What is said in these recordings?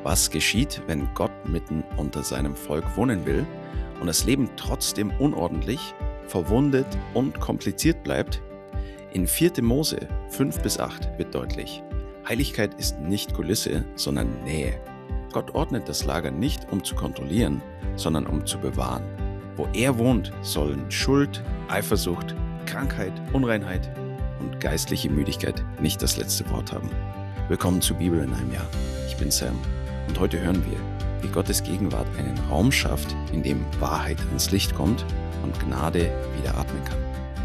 Was geschieht, wenn Gott mitten unter seinem Volk wohnen will und das Leben trotzdem unordentlich, verwundet und kompliziert bleibt? In 4. Mose 5-8 wird deutlich: Heiligkeit ist nicht Kulisse, sondern Nähe. Gott ordnet das Lager nicht, um zu kontrollieren, sondern um zu bewahren. Wo er wohnt, sollen Schuld, Eifersucht, Krankheit, Unreinheit und geistliche Müdigkeit nicht das letzte Wort haben. Willkommen zu Bibel in einem Jahr. Ich bin Sam und heute hören wir, wie Gottes Gegenwart einen Raum schafft, in dem Wahrheit ans Licht kommt und Gnade wieder atmen kann.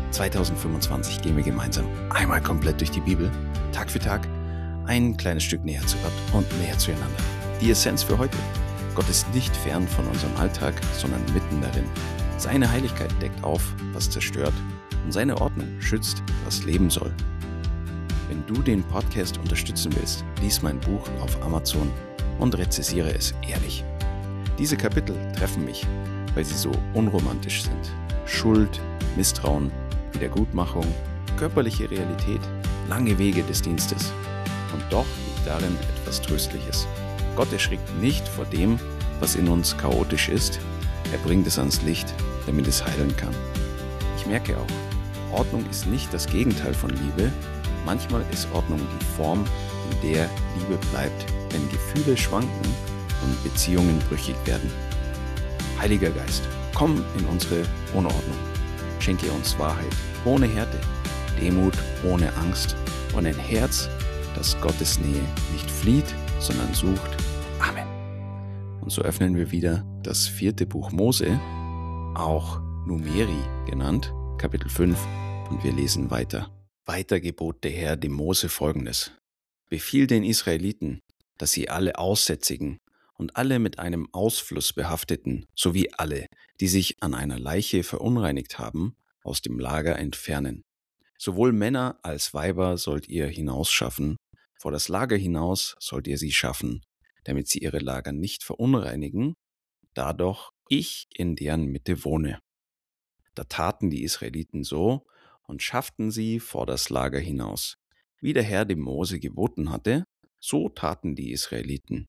2025 gehen wir gemeinsam einmal komplett durch die Bibel, Tag für Tag, ein kleines Stück näher zu Gott und näher zueinander. Die Essenz für heute: Gott ist nicht fern von unserem Alltag, sondern mitten darin. Seine Heiligkeit deckt auf, was zerstört, und seine Ordnung schützt, was leben soll. Wenn du den Podcast unterstützen willst, lies mein Buch auf Amazon und rezensiere es ehrlich. Diese Kapitel treffen mich, weil sie so unromantisch sind. Schuld, Misstrauen, Wiedergutmachung, körperliche Realität, lange Wege des Dienstes. Und doch liegt darin etwas Tröstliches. Gott erschrickt nicht vor dem, was in uns chaotisch ist. Er bringt es ans Licht, damit es heilen kann. Ich merke auch, Ordnung ist nicht das Gegenteil von Liebe. Manchmal ist Ordnung die Form, in der Liebe bleibt, wenn Gefühle schwanken und Beziehungen brüchig werden. Heiliger Geist, komm in unsere Unordnung. Schenke uns Wahrheit ohne Härte, Demut ohne Angst und ein Herz, das Gottes Nähe nicht flieht, sondern sucht. Amen. Und so öffnen wir wieder das 4. Buch Mose, auch Numeri genannt, Kapitel 5, und wir lesen weiter. Weiter gebot der Herr dem Mose Folgendes: Befiehl den Israeliten, dass sie alle Aussätzigen und alle mit einem Ausfluss behafteten, sowie alle, die sich an einer Leiche verunreinigt haben, aus dem Lager entfernen. Sowohl Männer als Weiber sollt ihr hinausschaffen, vor das Lager hinaus sollt ihr sie schaffen, damit sie ihre Lager nicht verunreinigen, da doch ich in deren Mitte wohne. Da taten die Israeliten so und schafften sie vor das Lager hinaus. Wie der Herr dem Mose geboten hatte, so taten die Israeliten.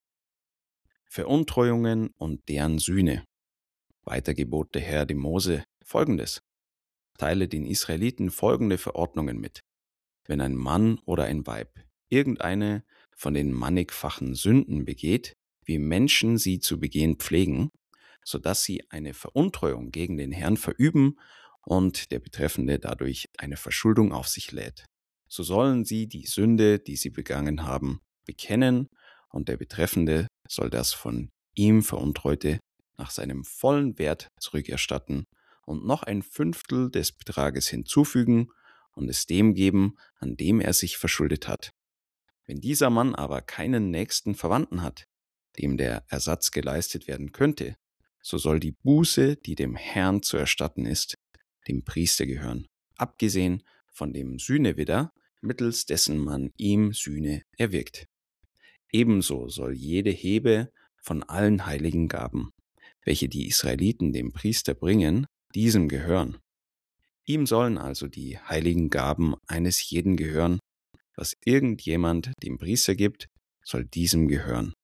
Veruntreuungen und deren Sühne. Weiter gebot der Herr dem Mose Folgendes: Teile den Israeliten folgende Verordnungen mit. Wenn ein Mann oder ein Weib irgendeine von den mannigfachen Sünden begeht, wie Menschen sie zu begehen pflegen, sodass sie eine Veruntreuung gegen den Herrn verüben und der Betreffende dadurch eine Verschuldung auf sich lädt, so sollen sie die Sünde, die sie begangen haben, bekennen, und der Betreffende soll das von ihm Veruntreute nach seinem vollen Wert zurückerstatten und noch ein Fünftel des Betrages hinzufügen und es dem geben, an dem er sich verschuldet hat. Wenn dieser Mann aber keinen nächsten Verwandten hat, dem der Ersatz geleistet werden könnte, so soll die Buße, die dem Herrn zu erstatten ist, dem Priester gehören, abgesehen von dem Sühnewidder, mittels dessen man ihm Sühne erwirkt. Ebenso soll jede Hebe von allen heiligen Gaben, welche die Israeliten dem Priester bringen, diesem gehören. Ihm sollen also die heiligen Gaben eines jeden gehören. Was irgendjemand dem Priester gibt, soll diesem gehören.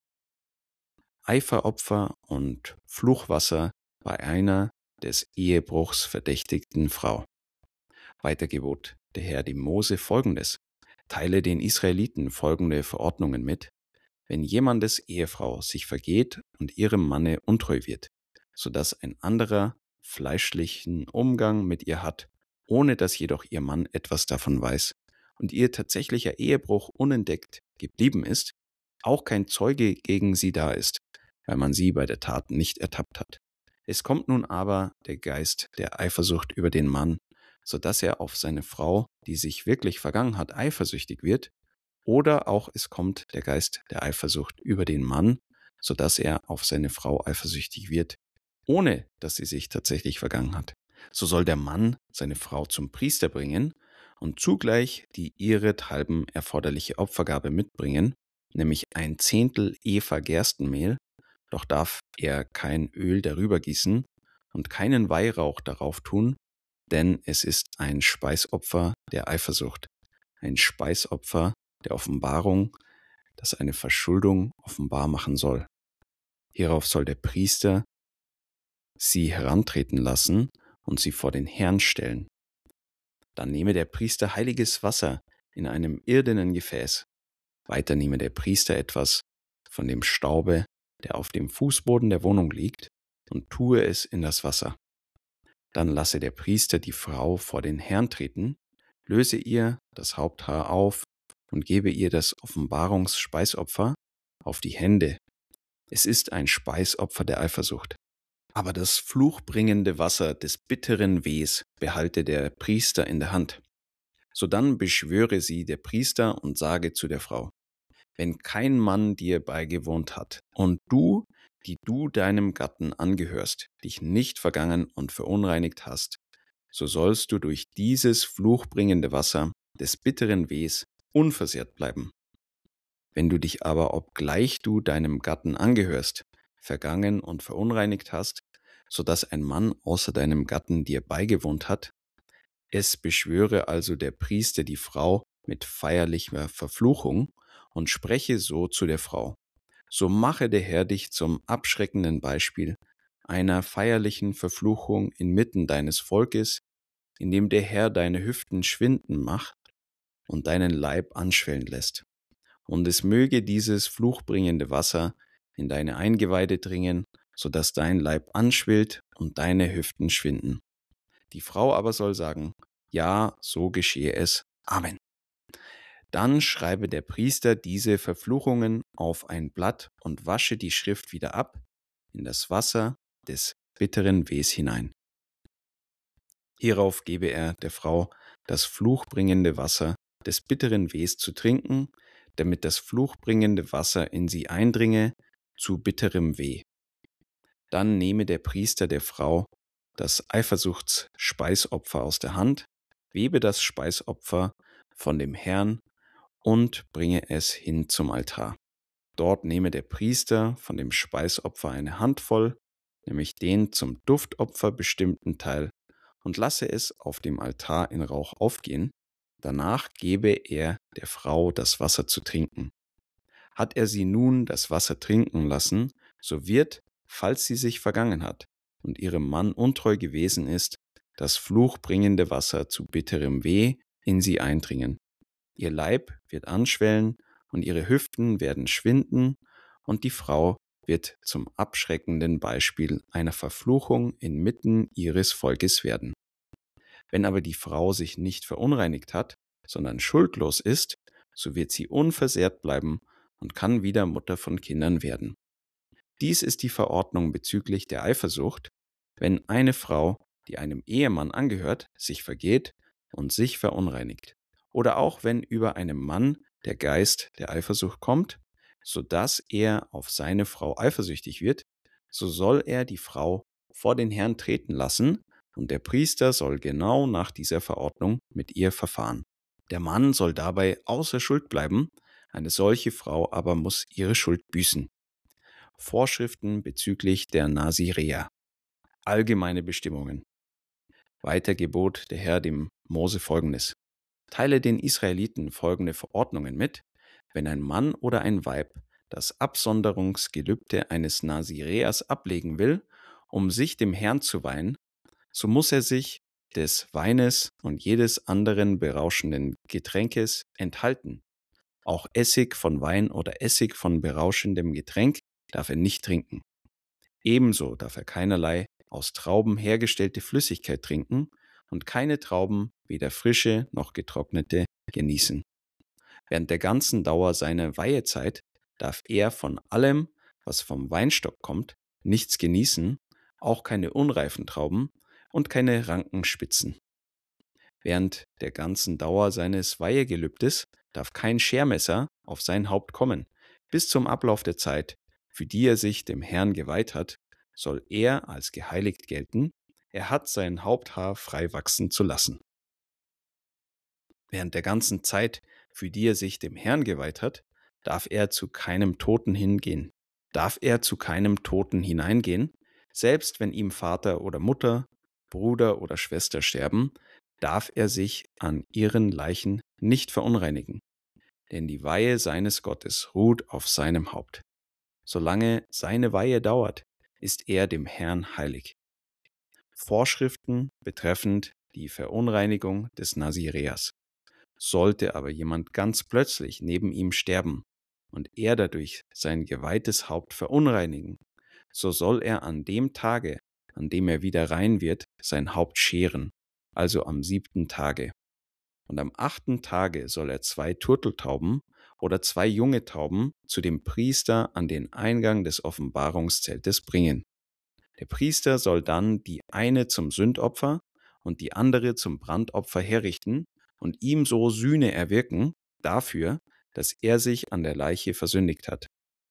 Eiferopfer und Fluchwasser bei einer des Ehebruchs verdächtigten Frau. Weiter gebot der Herr dem Mose Folgendes: Teile den Israeliten folgende Verordnungen mit. Wenn jemandes Ehefrau sich vergeht und ihrem Manne untreu wird, sodass ein anderer fleischlichen Umgang mit ihr hat, ohne dass jedoch ihr Mann etwas davon weiß, und ihr tatsächlicher Ehebruch unentdeckt geblieben ist, auch kein Zeuge gegen sie da ist, weil man sie bei der Tat nicht ertappt hat. Es kommt nun aber der Geist der Eifersucht über den Mann, sodass er auf seine Frau, die sich wirklich vergangen hat, eifersüchtig wird, oder auch es kommt der Geist der Eifersucht über den Mann, sodass er auf seine Frau eifersüchtig wird, ohne dass sie sich tatsächlich vergangen hat. So soll der Mann seine Frau zum Priester bringen und zugleich die ihrethalben erforderliche Opfergabe mitbringen, nämlich 1/10 Efa Gerstenmehl, doch darf er kein Öl darüber gießen und keinen Weihrauch darauf tun, denn es ist ein Speisopfer der Eifersucht, ein Speisopfer der Offenbarung, das eine Verschuldung offenbar machen soll. Hierauf soll der Priester sie herantreten lassen und sie vor den Herrn stellen. Dann nehme der Priester heiliges Wasser in einem irdenen Gefäß. Weiter nehme der Priester etwas von dem Staube, der auf dem Fußboden der Wohnung liegt, und tue es in das Wasser. Dann lasse der Priester die Frau vor den Herrn treten, löse ihr das Haupthaar auf und gebe ihr das Offenbarungsspeisopfer auf die Hände. Es ist ein Speisopfer der Eifersucht. Aber das fluchbringende Wasser des bitteren Wehs behalte der Priester in der Hand. Sodann beschwöre sie der Priester und sage zu der Frau: Wenn kein Mann dir beigewohnt hat und du, die du deinem Gatten angehörst, dich nicht vergangen und verunreinigt hast, so sollst du durch dieses fluchbringende Wasser des bitteren Wehs unversehrt bleiben. Wenn du dich aber, obgleich du deinem Gatten angehörst, vergangen und verunreinigt hast, so dass ein Mann außer deinem Gatten dir beigewohnt hat, es beschwöre also der Priester die Frau mit feierlicher Verfluchung und spreche so zu der Frau: So mache der Herr dich zum abschreckenden Beispiel einer feierlichen Verfluchung inmitten deines Volkes, indem der Herr deine Hüften schwinden macht und deinen Leib anschwellen lässt. Und es möge dieses fluchbringende Wasser in deine Eingeweide dringen, so dass dein Leib anschwillt und deine Hüften schwinden. Die Frau aber soll sagen: Ja, so geschehe es. Amen. Dann schreibe der Priester diese Verfluchungen auf ein Blatt und wasche die Schrift wieder ab in das Wasser des bitteren Wehs hinein. Hierauf gebe er der Frau das fluchbringende Wasser des bitteren Wehs zu trinken, damit das fluchbringende Wasser in sie eindringe zu bitterem Weh. Dann nehme der Priester der Frau das Eifersuchtsspeisopfer aus der Hand, webe das Speisopfer von dem Herrn und bringe es hin zum Altar. Dort nehme der Priester von dem Speisopfer eine Handvoll, nämlich den zum Duftopfer bestimmten Teil, und lasse es auf dem Altar in Rauch aufgehen. Danach gebe er der Frau das Wasser zu trinken. Hat er sie nun das Wasser trinken lassen, so wird, falls sie sich vergangen hat und ihrem Mann untreu gewesen ist, das fluchbringende Wasser zu bitterem Weh in sie eindringen. Ihr Leib wird anschwellen und ihre Hüften werden schwinden, und die Frau wird zum abschreckenden Beispiel einer Verfluchung inmitten ihres Volkes werden. Wenn aber die Frau sich nicht verunreinigt hat, sondern schuldlos ist, so wird sie unversehrt bleiben und kann wieder Mutter von Kindern werden. Dies ist die Verordnung bezüglich der Eifersucht, wenn eine Frau, die einem Ehemann angehört, sich vergeht und sich verunreinigt. Oder auch wenn über einem Mann der Geist der Eifersucht kommt, so dass er auf seine Frau eifersüchtig wird, so soll er die Frau vor den Herrn treten lassen, und der Priester soll genau nach dieser Verordnung mit ihr verfahren. Der Mann soll dabei außer Schuld bleiben, eine solche Frau aber muss ihre Schuld büßen. Vorschriften bezüglich der Naziräer. Allgemeine Bestimmungen. Weiter gebot der Herr dem Mose Folgendes: Teile den Israeliten folgende Verordnungen mit: Wenn ein Mann oder ein Weib das Absonderungsgelübde eines Naziräers ablegen will, um sich dem Herrn zu weihen, so muss er sich des Weines und jedes anderen berauschenden Getränkes enthalten. Auch Essig von Wein oder Essig von berauschendem Getränk darf er nicht trinken. Ebenso darf er keinerlei aus Trauben hergestellte Flüssigkeit trinken und keine Trauben, weder frische noch getrocknete, genießen. Während der ganzen Dauer seiner Weihezeit darf er von allem, was vom Weinstock kommt, nichts genießen, auch keine unreifen Trauben und keine ranken Spitzen. Während der ganzen Dauer seines Weihegelübdes darf kein Schermesser auf sein Haupt kommen. Bis zum Ablauf der Zeit, für die er sich dem Herrn geweiht hat, soll er als geheiligt gelten. Er hat sein Haupthaar frei wachsen zu lassen. Während der ganzen Zeit, für die er sich dem Herrn geweiht hat, darf er zu keinem Toten hingehen. Darf er zu keinem Toten hineingehen, selbst wenn ihm Vater oder Mutter, Bruder oder Schwester sterben, darf er sich an ihren Leichen nicht verunreinigen. denn die Weihe seines Gottes ruht auf seinem Haupt. Solange seine Weihe dauert, ist er dem Herrn heilig. Vorschriften betreffend die Verunreinigung des Nazireas. Sollte aber jemand ganz plötzlich neben ihm sterben und er dadurch sein geweihtes Haupt verunreinigen, so soll er an dem Tage, an dem er wieder rein wird, sein Haupt scheren, also am 7. Tage. Und am 8. Tage soll er 2 Turteltauben oder 2 junge Tauben zu dem Priester an den Eingang des Offenbarungszeltes bringen. Der Priester soll dann die eine zum Sündopfer und die andere zum Brandopfer herrichten und ihm so Sühne erwirken dafür, dass er sich an der Leiche versündigt hat.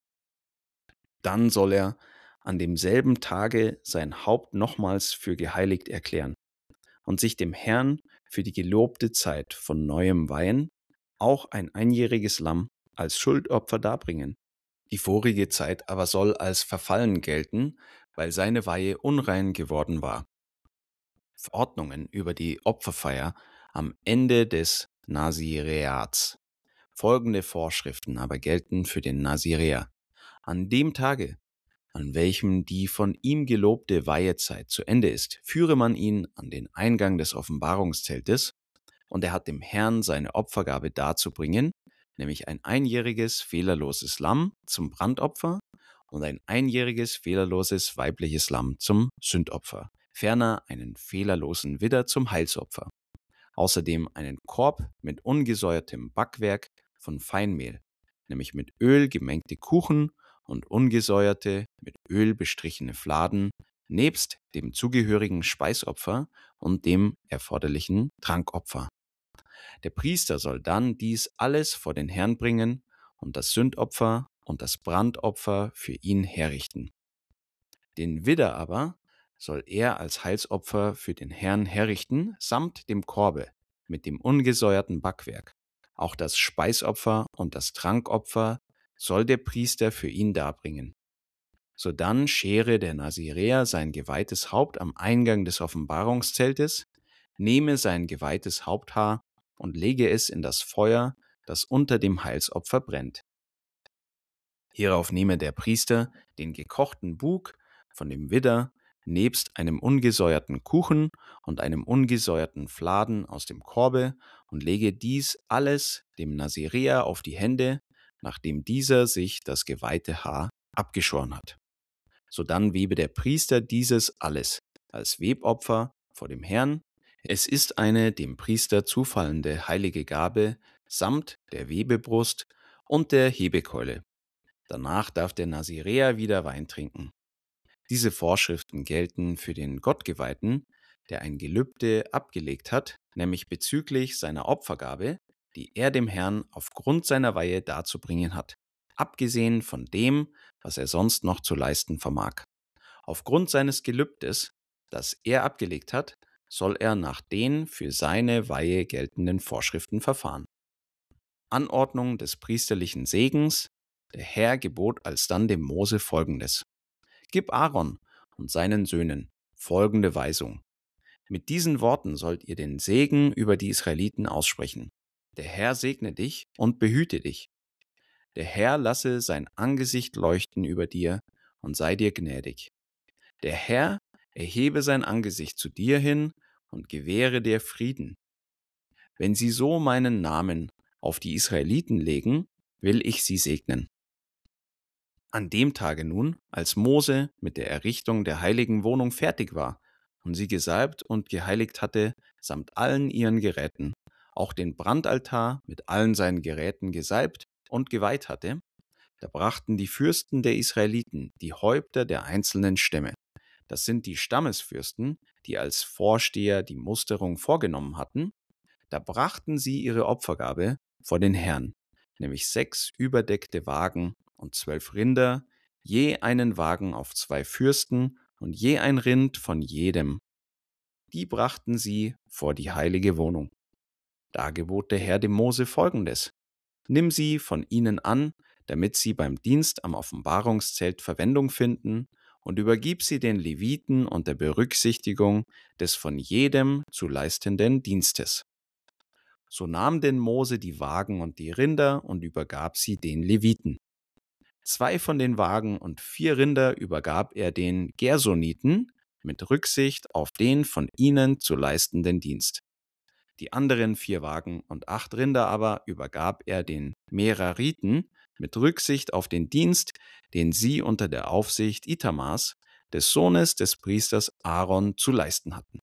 Dann soll er an demselben Tage sein Haupt nochmals für geheiligt erklären und sich dem Herrn für die gelobte Zeit von neuem weihen, auch ein einjähriges Lamm als Schuldopfer darbringen. Die vorige Zeit aber soll als verfallen gelten, weil seine Weihe unrein geworden war. Verordnungen über die Opferfeier am Ende des Nazireats. Folgende Vorschriften aber gelten für den Naziräer. An dem Tage, an welchem die von ihm gelobte Weihezeit zu Ende ist, führe man ihn an den Eingang des Offenbarungszeltes, und er hat dem Herrn seine Opfergabe darzubringen, nämlich ein einjähriges, fehlerloses Lamm zum Brandopfer und ein einjähriges, fehlerloses weibliches Lamm zum Sündopfer, ferner einen fehlerlosen Widder zum Heilsopfer. Außerdem einen Korb mit ungesäuertem Backwerk von Feinmehl, nämlich mit Öl gemengte Kuchen und ungesäuerte, mit Öl bestrichene Fladen, nebst dem zugehörigen Speisopfer und dem erforderlichen Trankopfer. Der Priester soll dann dies alles vor den Herrn bringen und das Sündopfer und das Brandopfer für ihn herrichten. Den Widder aber soll er als Heilsopfer für den Herrn herrichten, samt dem Korbe mit dem ungesäuerten Backwerk. Auch das Speisopfer und das Trankopfer soll der Priester für ihn darbringen. Sodann schere der Naziräer sein geweihtes Haupt am Eingang des Offenbarungszeltes, nehme sein geweihtes Haupthaar und lege es in das Feuer, das unter dem Heilsopfer brennt. Hierauf nehme der Priester den gekochten Bug von dem Widder nebst einem ungesäuerten Kuchen und einem ungesäuerten Fladen aus dem Korbe und lege dies alles dem Naziräer auf die Hände, nachdem dieser sich das geweihte Haar abgeschoren hat. Sodann webe der Priester dieses alles als Webopfer vor dem Herrn. Es ist eine dem Priester zufallende heilige Gabe samt der Webebrust und der Hebekeule. Danach darf der Naziräer wieder Wein trinken. Diese Vorschriften gelten für den Gottgeweihten, der ein Gelübde abgelegt hat, nämlich bezüglich seiner Opfergabe, die er dem Herrn aufgrund seiner Weihe darzubringen hat, abgesehen von dem, was er sonst noch zu leisten vermag. Aufgrund seines Gelübdes, das er abgelegt hat, soll er nach den für seine Weihe geltenden Vorschriften verfahren. Anordnung des priesterlichen Segens. Der Herr gebot alsdann dem Mose Folgendes: Gib Aaron und seinen Söhnen folgende Weisung. Mit diesen Worten sollt ihr den Segen über die Israeliten aussprechen. Der Herr segne dich und behüte dich. Der Herr lasse sein Angesicht leuchten über dir und sei dir gnädig. Der Herr erhebe sein Angesicht zu dir hin und gewähre dir Frieden. Wenn sie so meinen Namen auf die Israeliten legen, will ich sie segnen. An dem Tage nun, als Mose mit der Errichtung der heiligen Wohnung fertig war und sie gesalbt und geheiligt hatte, samt allen ihren Geräten, auch den Brandaltar mit allen seinen Geräten gesalbt und geweiht hatte, da brachten die Fürsten der Israeliten, die Häupter der einzelnen Stämme, das sind die Stammesfürsten, die als Vorsteher die Musterung vorgenommen hatten, da brachten sie ihre Opfergabe vor den Herrn, nämlich 6 überdeckte Wagen und 12 Rinder, je einen Wagen auf 2 Fürsten und je ein Rind von jedem. Die brachten sie vor die heilige Wohnung. Da gebot der Herr dem Mose Folgendes: Nimm sie von ihnen an, damit sie beim Dienst am Offenbarungszelt Verwendung finden, und übergib sie den Leviten unter Berücksichtigung des von jedem zu leistenden Dienstes. So nahm denn Mose die Wagen und die Rinder und übergab sie den Leviten. 2 von den Wagen und 4 Rinder übergab er den Gersoniten mit Rücksicht auf den von ihnen zu leistenden Dienst. Die anderen 4 Wagen und 8 Rinder aber übergab er den Merariten mit Rücksicht auf den Dienst, den sie unter der Aufsicht Itamars, des Sohnes des Priesters Aaron, zu leisten hatten.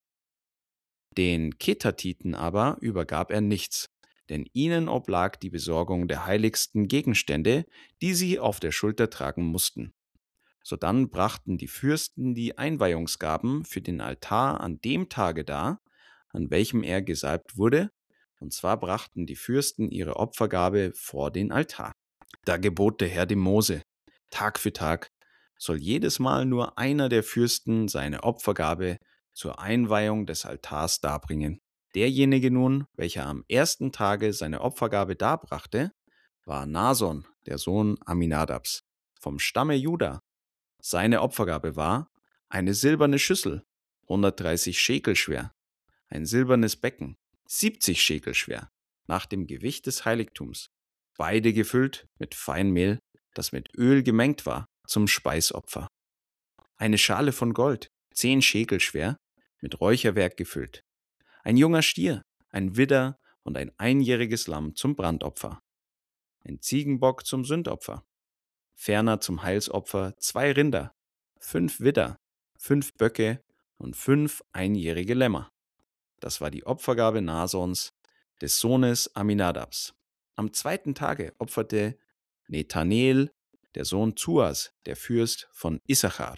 Den Ketatiten aber übergab er nichts, denn ihnen oblag die Besorgung der heiligsten Gegenstände, die sie auf der Schulter tragen mussten. Sodann brachten die Fürsten die Einweihungsgaben für den Altar an dem Tage dar, an welchem er gesalbt wurde, und zwar brachten die Fürsten ihre Opfergabe vor den Altar. Da gebot der Herr dem Mose: Tag für Tag soll jedes Mal nur einer der Fürsten seine Opfergabe zur Einweihung des Altars darbringen. Derjenige nun, welcher am ersten Tage seine Opfergabe darbrachte, war Nason, der Sohn Aminadabs, vom Stamme Juda. Seine Opfergabe war eine silberne Schüssel, 130 Schekel schwer, ein silbernes Becken, 70 Schekel schwer, nach dem Gewicht des Heiligtums, beide gefüllt mit Feinmehl, das mit Öl gemengt war, zum Speisopfer. Eine Schale von Gold, 10 Schekel schwer, mit Räucherwerk gefüllt. Ein junger Stier, ein Widder und ein einjähriges Lamm zum Brandopfer. Ein Ziegenbock zum Sündopfer. Ferner zum Heilsopfer 2 Rinder, 5 Widder, 5 Böcke und 5 einjährige Lämmer. Das war die Opfergabe Nasons, des Sohnes Aminadabs. Am 2. Tage opferte Nethanel, der Sohn Zuas, der Fürst von Issachar.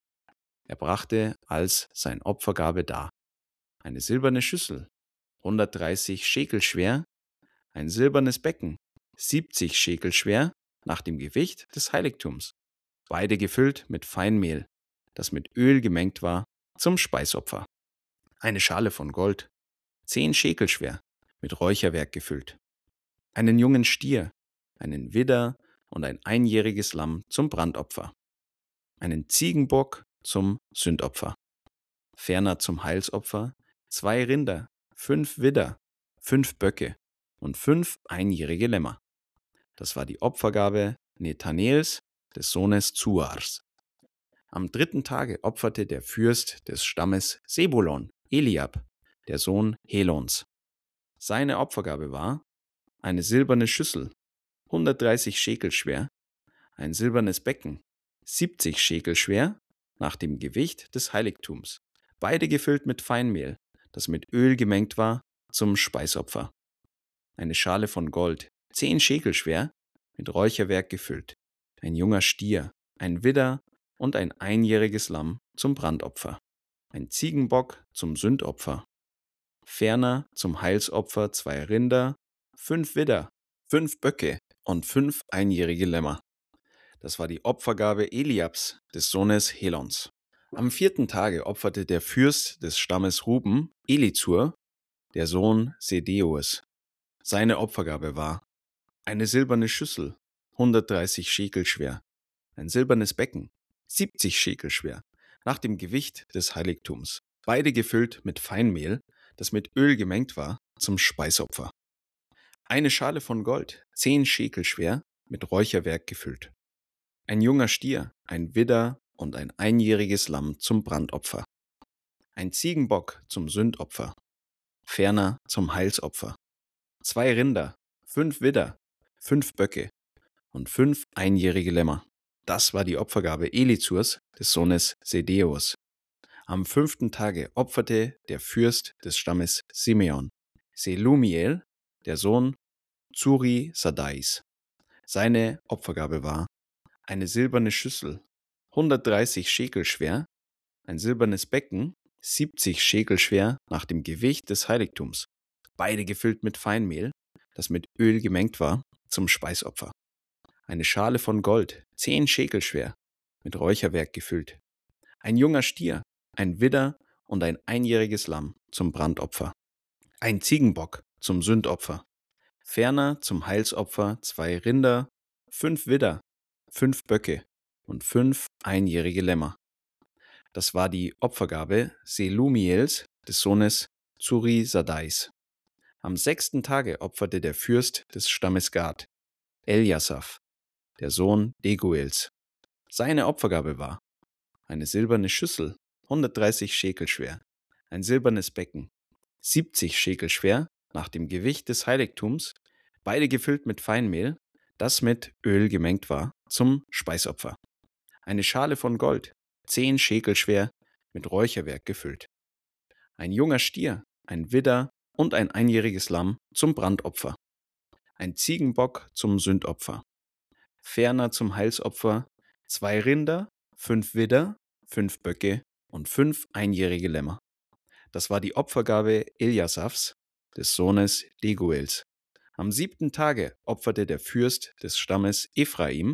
Er brachte als sein Opfergabe dar eine silberne Schüssel, 130 Schekel schwer, ein silbernes Becken, 70 Schekel schwer, nach dem Gewicht des Heiligtums, beide gefüllt mit Feinmehl, das mit Öl gemengt war, zum Speisopfer. Eine Schale von Gold, 10 Schekel schwer, mit Räucherwerk gefüllt. Einen jungen Stier, einen Widder und ein einjähriges Lamm zum Brandopfer. Einen Ziegenbock zum Sündopfer. Ferner zum Heilsopfer 2 Rinder, 5 Widder, 5 Böcke und 5 einjährige Lämmer. Das war die Opfergabe Nethanels, des Sohnes Zuars. Am 3. Tage opferte der Fürst des Stammes Sebulon, Eliab, der Sohn Helons. Seine Opfergabe war eine silberne Schüssel, 130 Schekel schwer, ein silbernes Becken, 70 Schekel schwer, nach dem Gewicht des Heiligtums, beide gefüllt mit Feinmehl, das mit Öl gemengt war, zum Speisopfer. Eine Schale von Gold, 10 Schekel schwer, mit Räucherwerk gefüllt. Ein junger Stier, ein Widder und ein einjähriges Lamm zum Brandopfer. Ein Ziegenbock zum Sündopfer. Ferner zum Heilsopfer 2 Rinder, 5 Widder, 5 Böcke und 5 einjährige Lämmer. Das war die Opfergabe Eliabs, des Sohnes Helons. Am 4. Tage opferte der Fürst des Stammes Ruben, Elizur, der Sohn Sedeus. Seine Opfergabe war eine silberne Schüssel, 130 Schekel schwer, ein silbernes Becken, 70 Schekel schwer, nach dem Gewicht des Heiligtums, beide gefüllt mit Feinmehl, das mit Öl gemengt war, zum Speisopfer. Eine Schale von Gold, 10 Schekel schwer, mit Räucherwerk gefüllt. Ein junger Stier, ein Widder und ein einjähriges Lamm zum Brandopfer. Ein Ziegenbock zum Sündopfer. Ferner zum Heilsopfer. 2 Rinder, 5 Widder, 5 Böcke und 5 einjährige Lämmer. Das war die Opfergabe Elizurs, des Sohnes Sedeus. Am 5. Tage opferte der Fürst des Stammes Simeon, Selumiel, der Sohn Zuri Sadais. Seine Opfergabe war eine silberne Schüssel, 130 Schekel schwer, ein silbernes Becken, 70 Schekel schwer, nach dem Gewicht des Heiligtums, beide gefüllt mit Feinmehl, das mit Öl gemengt war, zum Speisopfer. Eine Schale von Gold, 10 Schekel schwer, mit Räucherwerk gefüllt. Ein junger Stier, ein Widder und ein einjähriges Lamm zum Brandopfer. Ein Ziegenbock zum Sündopfer. Ferner zum Heilsopfer 2 Rinder, 5 Widder, 5 Böcke und 5 einjährige Lämmer. Das war die Opfergabe Selumiels, des Sohnes Zuri Sadais. Am 6. Tage opferte der Fürst des Stammes Gad, Eljasaph, der Sohn Deguels. Seine Opfergabe war eine silberne Schüssel, 130 Schekel schwer, ein silbernes Becken, 70 Schekel schwer, nach dem Gewicht des Heiligtums, beide gefüllt mit Feinmehl, das mit Öl gemengt war, zum Speisopfer. Eine Schale von Gold, 10 Schekel schwer, mit Räucherwerk gefüllt. Ein junger Stier, ein Widder und ein einjähriges Lamm zum Brandopfer. Ein Ziegenbock zum Sündopfer. Ferner zum Heilsopfer 2 Rinder, 5 Widder, 5 Böcke und 5 einjährige Lämmer. Das war die Opfergabe Eljasaphs, des Sohnes Deguels. Am 7. Tage opferte der Fürst des Stammes Ephraim,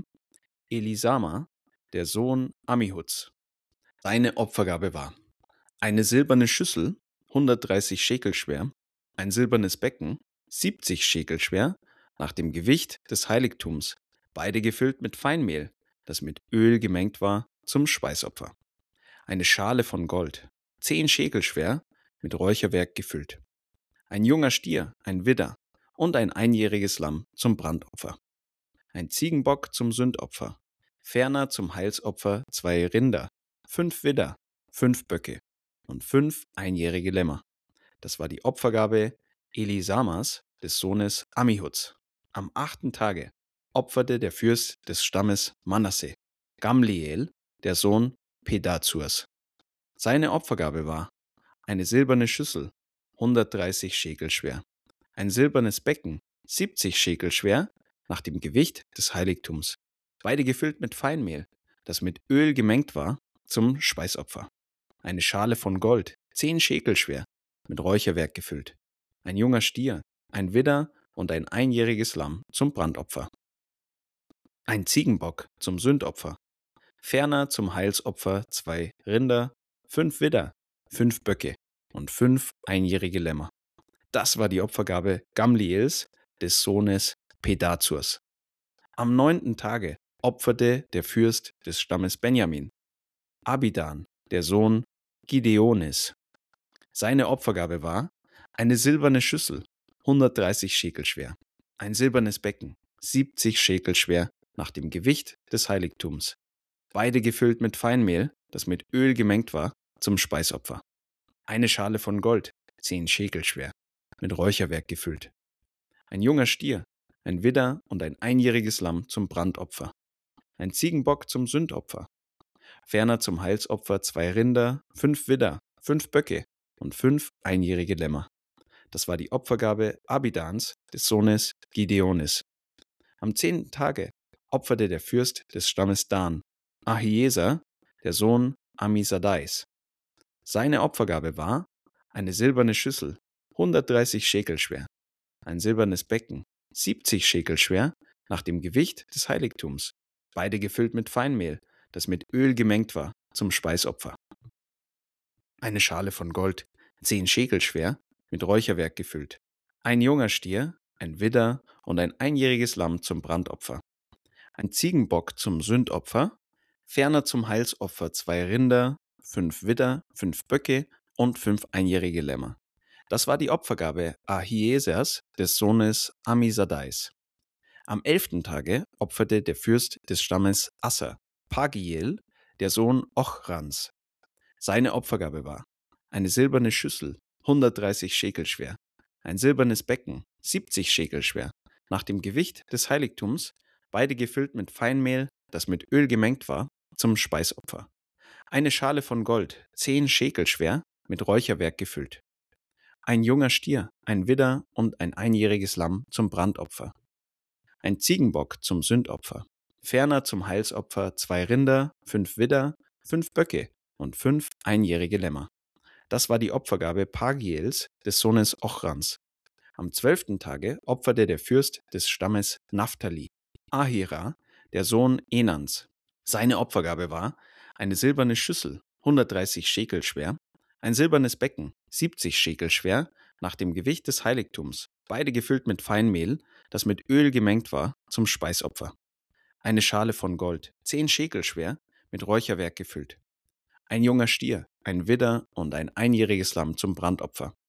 Elisama, der Sohn Ammihuds. Seine Opfergabe war eine silberne Schüssel, 130 Schekel schwer, ein silbernes Becken, 70 Schekel schwer, nach dem Gewicht des Heiligtums, beide gefüllt mit Feinmehl, das mit Öl gemengt war, zum Speisopfer. Eine Schale von Gold, 10 Schekel schwer, mit Räucherwerk gefüllt. Ein junger Stier, ein Widder und ein einjähriges Lamm zum Brandopfer. Ein Ziegenbock zum Sündopfer. Ferner zum Heilsopfer 2 Rinder, 5 Widder, 5 Böcke und 5 einjährige Lämmer. Das war die Opfergabe Elisamas, des Sohnes Ammihuds. Am 8. Tage opferte der Fürst des Stammes Manasse, Gamliel, der Sohn Pedazurs. Seine Opfergabe war eine silberne Schüssel, 130 Schekel schwer, ein silbernes Becken, 70 Schekel schwer, nach dem Gewicht des Heiligtums, beide gefüllt mit Feinmehl, das mit Öl gemengt war, zum Speisopfer. Eine Schale von Gold, 10 Schekel schwer, mit Räucherwerk gefüllt. Ein junger Stier, ein Widder und ein einjähriges Lamm zum Brandopfer. Ein Ziegenbock zum Sündopfer. Ferner zum Heilsopfer 2 Rinder, 5 Widder, 5 Böcke und 5 einjährige Lämmer. Das war die Opfergabe Gamliels, des Sohnes Pedazurs. Am 9. Tage opferte der Fürst des Stammes Benjamin, Abidan, der Sohn Gideonis. Seine Opfergabe war eine silberne Schüssel, 130 Schekel schwer, ein silbernes Becken, 70 Schekel schwer, nach dem Gewicht des Heiligtums, beide gefüllt mit Feinmehl, das mit Öl gemengt war, zum Speisopfer. Eine Schale von Gold, 10 Schekel schwer, mit Räucherwerk gefüllt. Ein junger Stier, ein Widder und ein einjähriges Lamm zum Brandopfer. Ein Ziegenbock zum Sündopfer. Ferner zum Heilsopfer 2 Rinder, 5 Widder, 5 Böcke und 5 einjährige Lämmer. Das war die Opfergabe Abidans, des Sohnes Gideonis. Am 10. Tage opferte der Fürst des Stammes Dan, Ahieser, der Sohn Ammisadais. Seine Opfergabe war eine silberne Schüssel, 130 Schekel schwer, ein silbernes Becken, 70 Schekel schwer, nach dem Gewicht des Heiligtums, beide gefüllt mit Feinmehl, das mit Öl gemengt war, zum Speisopfer. Eine Schale von Gold, 10 Schekel schwer, mit Räucherwerk gefüllt. Ein junger Stier, ein Widder und ein einjähriges Lamm zum Brandopfer. Ein Ziegenbock zum Sündopfer, ferner zum Heilsopfer 2 Rinder, 5 Widder, 5 Böcke und 5 einjährige Lämmer. Das war die Opfergabe Ahiesers, des Sohnes Ammisadais. Am 11. Tage opferte der Fürst des Stammes Asser, Pagiel, der Sohn Ochrans. Seine Opfergabe war eine silberne Schüssel, 130 Schekel schwer, ein silbernes Becken, 70 Schekel schwer, nach dem Gewicht des Heiligtums, beide gefüllt mit Feinmehl, das mit Öl gemengt war, zum Speisopfer. Eine Schale von Gold, 10 Schekel schwer, mit Räucherwerk gefüllt. Ein junger Stier, ein Widder und ein einjähriges Lamm zum Brandopfer. Ein Ziegenbock zum Sündopfer. Ferner zum Heilsopfer 2 Rinder, 5 Widder, 5 Böcke und 5 einjährige Lämmer. Das war die Opfergabe Pagiels, des Sohnes Ochrans. Am 12. Tage opferte der Fürst des Stammes Naphtali, Ahira, der Sohn Enans. Seine Opfergabe war eine silberne Schüssel, 130 Schekel schwer, ein silbernes Becken, 70 Schekel schwer, nach dem Gewicht des Heiligtums, beide gefüllt mit Feinmehl, das mit Öl gemengt war, zum Speisopfer. Eine Schale von Gold, 10 Schekel schwer, mit Räucherwerk gefüllt. Ein junger Stier, ein Widder und ein einjähriges Lamm zum Brandopfer.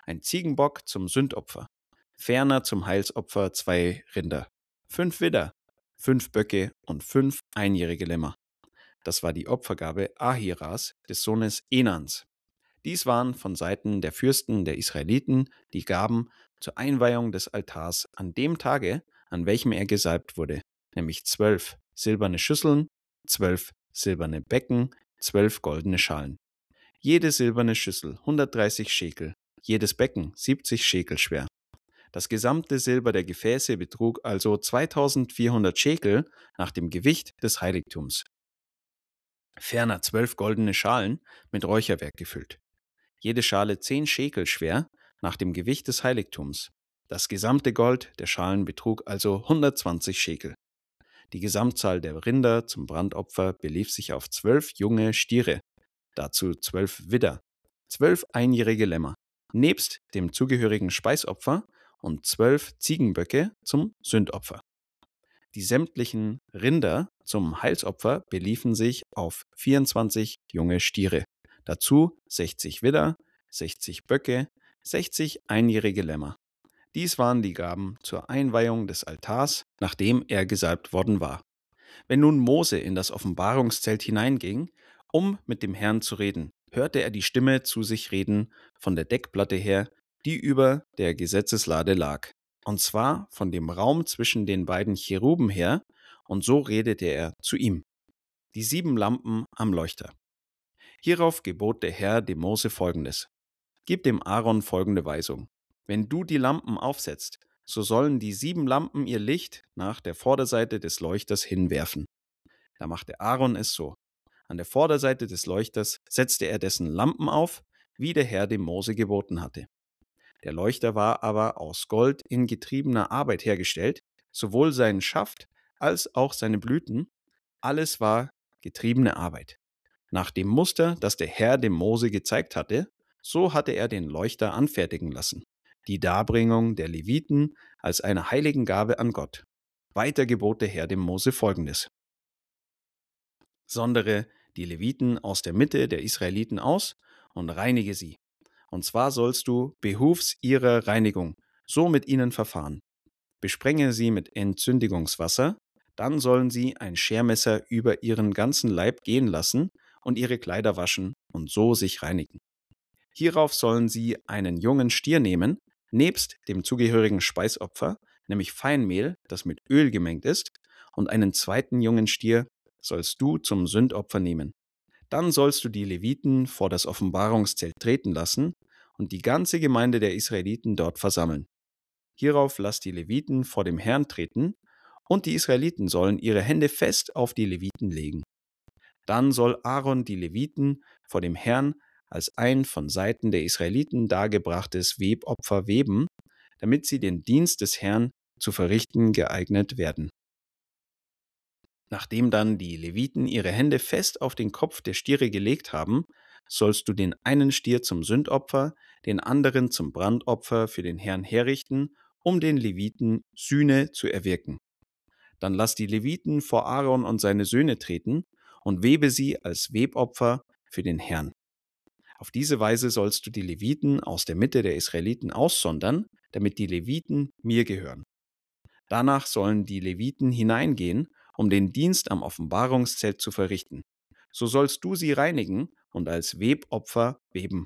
ein Ziegenbock zum Sündopfer, ferner zum Heilsopfer 2 Rinder, 5 Widder, 5 Böcke und 5 einjährige Lämmer. Das war die Opfergabe Ahiras, des Sohnes Enans. Dies waren von Seiten der Fürsten der Israeliten die Gaben zur Einweihung des Altars an dem Tage, an welchem er gesalbt wurde, nämlich 12 silberne Schüsseln, 12 silberne Becken, 12 goldene Schalen. Jede silberne Schüssel 130 Schekel, jedes Becken 70 Schekel schwer. Das gesamte Silber der Gefäße betrug also 2400 Schekel nach dem Gewicht des Heiligtums. Ferner 12 goldene Schalen mit Räucherwerk gefüllt. Jede Schale 10 Schekel schwer nach dem Gewicht des Heiligtums. Das gesamte Gold der Schalen betrug also 120 Schekel. Die Gesamtzahl der Rinder zum Brandopfer belief sich auf 12 junge Stiere, dazu 12 Widder, 12 einjährige Lämmer, nebst dem zugehörigen Speisopfer und 12 Ziegenböcke zum Sündopfer. Die sämtlichen Rinder zum Heilsopfer beliefen sich auf 24 junge Stiere, dazu 60 Widder, 60 Böcke, 60 einjährige Lämmer. Dies waren die Gaben zur Einweihung des Altars, nachdem er gesalbt worden war. Wenn nun Mose in das Offenbarungszelt hineinging, um mit dem Herrn zu reden, hörte er die Stimme zu sich reden von der Deckplatte her, die über der Gesetzeslade lag, und zwar von dem Raum zwischen den beiden Cheruben her, und so redete er zu ihm. Die 7 Lampen am Leuchter. Hierauf gebot der Herr dem Mose Folgendes: Gib dem Aaron folgende Weisung: Wenn du die Lampen aufsetzt, so sollen die 7 Lampen ihr Licht nach der Vorderseite des Leuchters hinwerfen. Da machte Aaron es so. An der Vorderseite des Leuchters setzte er dessen Lampen auf, wie der Herr dem Mose geboten hatte. Der Leuchter war aber aus Gold in getriebener Arbeit hergestellt, sowohl sein Schaft als auch seine Blüten, alles war getriebene Arbeit. Nach dem Muster, das der Herr dem Mose gezeigt hatte, so hatte er den Leuchter anfertigen lassen. Die Darbringung der Leviten als eine heiligen Gabe an Gott. Weiter gebot der Herr dem Mose Folgendes: Sondere die Leviten aus der Mitte der Israeliten aus und reinige sie. Und zwar sollst du behufs ihrer Reinigung so mit ihnen verfahren. Besprenge sie mit Entzündigungswasser, dann sollen sie ein Schermesser über ihren ganzen Leib gehen lassen und ihre Kleider waschen und so sich reinigen. Hierauf sollen sie einen jungen Stier nehmen, nebst dem zugehörigen Speisopfer, nämlich Feinmehl, das mit Öl gemengt ist, und einen zweiten jungen Stier sollst du zum Sündopfer nehmen. Dann sollst du die Leviten vor das Offenbarungszelt treten lassen und die ganze Gemeinde der Israeliten dort versammeln. Hierauf lass die Leviten vor dem Herrn treten, und die Israeliten sollen ihre Hände fest auf die Leviten legen. Dann soll Aaron die Leviten vor dem Herrn als ein von Seiten der Israeliten dargebrachtes Webopfer weben, damit sie den Dienst des Herrn zu verrichten geeignet werden. Nachdem dann die Leviten ihre Hände fest auf den Kopf der Stiere gelegt haben, sollst du den einen Stier zum Sündopfer, den anderen zum Brandopfer für den Herrn herrichten, um den Leviten Sühne zu erwirken. Dann lass die Leviten vor Aaron und seine Söhne treten und webe sie als Webopfer für den Herrn. Auf diese Weise sollst du die Leviten aus der Mitte der Israeliten aussondern, damit die Leviten mir gehören. Danach sollen die Leviten hineingehen, um den Dienst am Offenbarungszelt zu verrichten. So sollst du sie reinigen und als Webopfer weben.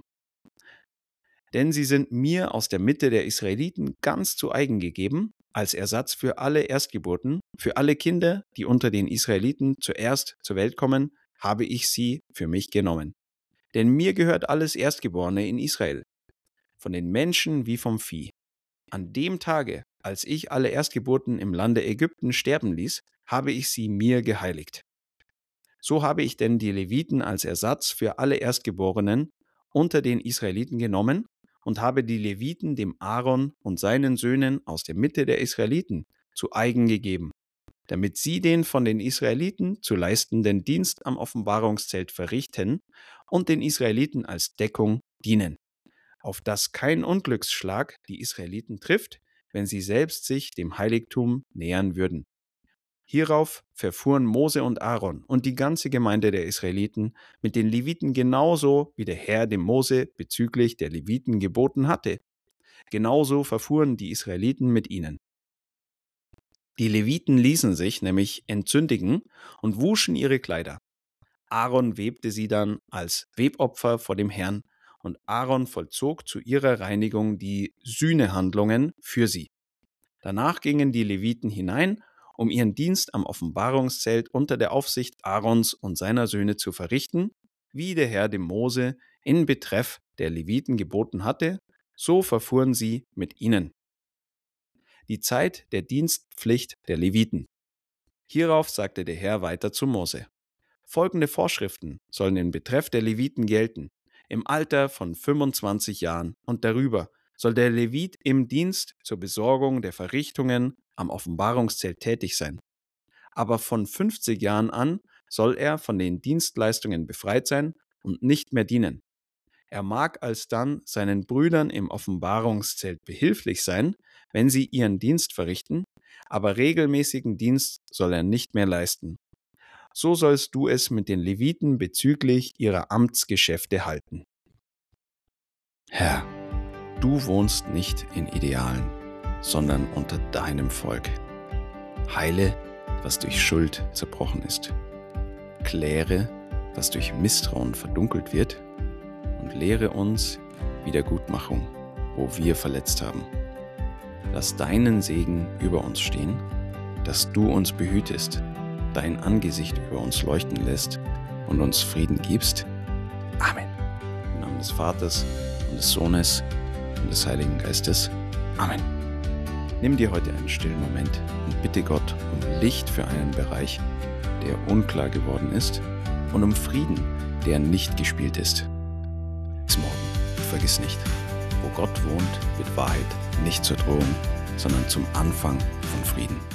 Denn sie sind mir aus der Mitte der Israeliten ganz zu eigen gegeben, als Ersatz für alle Erstgeburten, für alle Kinder, die unter den Israeliten zuerst zur Welt kommen, habe ich sie für mich genommen. Denn mir gehört alles Erstgeborene in Israel, von den Menschen wie vom Vieh. An dem Tage, als ich alle Erstgeburten im Lande Ägypten sterben ließ, habe ich sie mir geheiligt. So habe ich denn die Leviten als Ersatz für alle Erstgeborenen unter den Israeliten genommen und habe die Leviten dem Aaron und seinen Söhnen aus der Mitte der Israeliten zu eigen gegeben, damit sie den von den Israeliten zu leistenden Dienst am Offenbarungszelt verrichten und den Israeliten als Deckung dienen, auf dass kein Unglücksschlag die Israeliten trifft, wenn sie selbst sich dem Heiligtum nähern würden. Hierauf verfuhren Mose und Aaron und die ganze Gemeinde der Israeliten mit den Leviten genauso, wie der Herr dem Mose bezüglich der Leviten geboten hatte, Genauso verfuhren die Israeliten mit ihnen. Die Leviten ließen sich nämlich entzündigen und wuschen ihre Kleider. Aaron webte sie dann als Webopfer vor dem Herrn, und Aaron vollzog zu ihrer Reinigung die Sühnehandlungen für sie. Danach gingen die Leviten hinein, um ihren Dienst am Offenbarungszelt unter der Aufsicht Aarons und seiner Söhne zu verrichten, wie der Herr dem Mose in Betreff der Leviten geboten hatte, so verfuhren sie mit ihnen. Die Zeit der Dienstpflicht der Leviten. Hierauf sagte der Herr weiter zu Mose: Folgende Vorschriften sollen in Betreff der Leviten gelten. Im Alter von 25 Jahren und darüber soll der Levit im Dienst zur Besorgung der Verrichtungen am Offenbarungszelt tätig sein. Aber von 50 Jahren an soll er von den Dienstleistungen befreit sein und nicht mehr dienen. Er mag alsdann seinen Brüdern im Offenbarungszelt behilflich sein, wenn sie ihren Dienst verrichten, aber regelmäßigen Dienst soll er nicht mehr leisten. So sollst du es mit den Leviten bezüglich ihrer Amtsgeschäfte halten. Herr, du wohnst nicht in Idealen, sondern unter deinem Volk. Heile, was durch Schuld zerbrochen ist. Kläre, was durch Misstrauen verdunkelt wird, und lehre uns Wiedergutmachung, wo wir verletzt haben. Lass deinen Segen über uns stehen, dass du uns behütest, dein Angesicht über uns leuchten lässt und uns Frieden gibst. Amen. Im Namen des Vaters und des Sohnes und des Heiligen Geistes. Amen. Nimm dir heute einen stillen Moment und bitte Gott um Licht für einen Bereich, der unklar geworden ist, und um Frieden, der nicht gespielt ist. Bis morgen. Vergiss nicht, wo Gott wohnt, wird Wahrheit nicht zur Drohung, sondern zum Anfang von Frieden.